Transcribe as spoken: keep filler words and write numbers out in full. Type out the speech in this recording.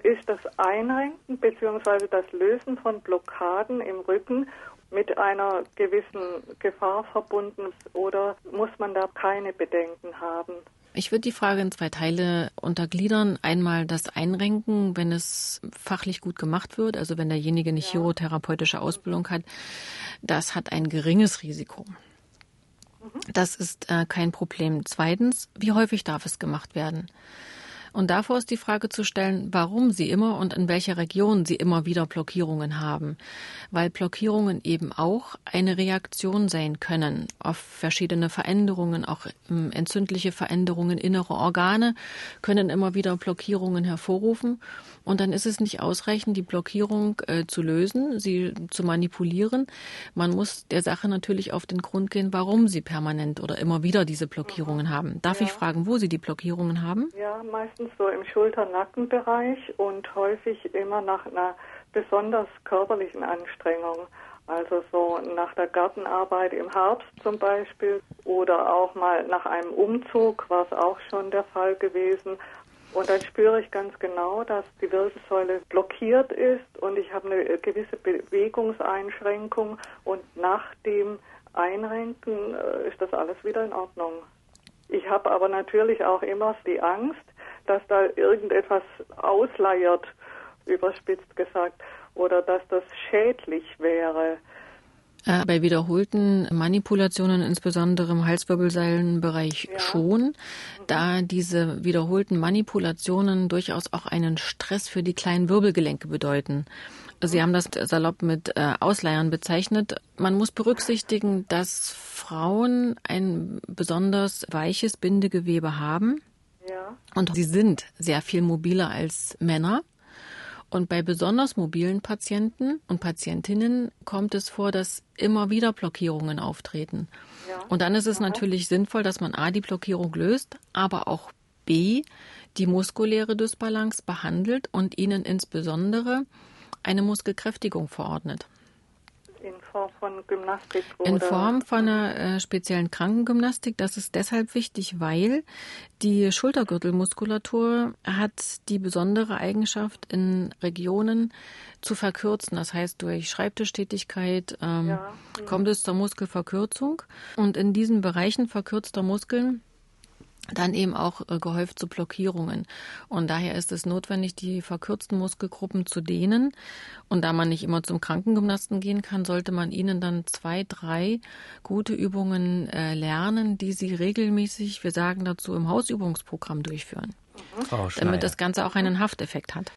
ist das Einrenken bzw. das Lösen von Blockaden im Rücken mit einer gewissen Gefahr verbunden oder muss man da keine Bedenken haben? Ich würde die Frage in zwei Teile untergliedern. Einmal das Einrenken, wenn es fachlich gut gemacht wird, also wenn derjenige eine ja. chirotherapeutische Ausbildung hat, das hat ein geringes Risiko. Mhm. Das ist äh, kein Problem. Zweitens, wie häufig darf es gemacht werden? Und davor ist die Frage zu stellen, warum Sie immer und in welcher Region Sie immer wieder Blockierungen haben. Weil Blockierungen eben auch eine Reaktion sein können auf verschiedene Veränderungen, auch entzündliche Veränderungen, innere Organe können immer wieder Blockierungen hervorrufen. Und dann ist es nicht ausreichend, die Blockierung äh, zu lösen, sie zu manipulieren. Man muss der Sache natürlich auf den Grund gehen, warum Sie permanent oder immer wieder diese Blockierungen haben. Darf ja. ich fragen, wo Sie die Blockierungen haben? Ja, meistens so im Schulter-Nackenbereich und häufig immer nach einer besonders körperlichen Anstrengung. Also so nach der Gartenarbeit im Herbst zum Beispiel oder auch mal nach einem Umzug war es auch schon der Fall gewesen. Und dann spüre ich ganz genau, dass die Wirbelsäule blockiert ist und ich habe eine gewisse Bewegungseinschränkung und nach dem Einrenken ist das alles wieder in Ordnung. Ich habe aber natürlich auch immer die Angst, dass da irgendetwas ausleiert, überspitzt gesagt, oder dass das schädlich wäre. Bei wiederholten Manipulationen, insbesondere im Halswirbelsäulenbereich ja. schon, da diese wiederholten Manipulationen durchaus auch einen Stress für die kleinen Wirbelgelenke bedeuten. Sie haben das salopp mit äh, Ausleihern bezeichnet. Man muss berücksichtigen, dass Frauen ein besonders weiches Bindegewebe haben. Ja. Und sie sind sehr viel mobiler als Männer. Und bei besonders mobilen Patienten und Patientinnen kommt es vor, dass immer wieder Blockierungen auftreten. Ja. Und dann ist es ja. natürlich sinnvoll, dass man A, die Blockierung löst, aber auch B, die muskuläre Dysbalance behandelt und ihnen insbesondere eine Muskelkräftigung verordnet. In Form von Gymnastik? Oder? In Form von einer äh, speziellen Krankengymnastik. Das ist deshalb wichtig, weil die Schultergürtelmuskulatur hat die besondere Eigenschaft, in Regionen zu verkürzen. Das heißt, durch Schreibtischtätigkeit ähm, ja. mhm. kommt es zur Muskelverkürzung. Und in diesen Bereichen verkürzter Muskeln dann eben auch äh, gehäuft zu Blockierungen. Und daher ist es notwendig, die verkürzten Muskelgruppen zu dehnen. Und da man nicht immer zum Krankengymnasten gehen kann, sollte man ihnen dann zwei, drei gute Übungen äh, lernen, die sie regelmäßig, wir sagen dazu, im Hausübungsprogramm durchführen. Mhm. Damit das Ganze auch einen Hafteffekt hat.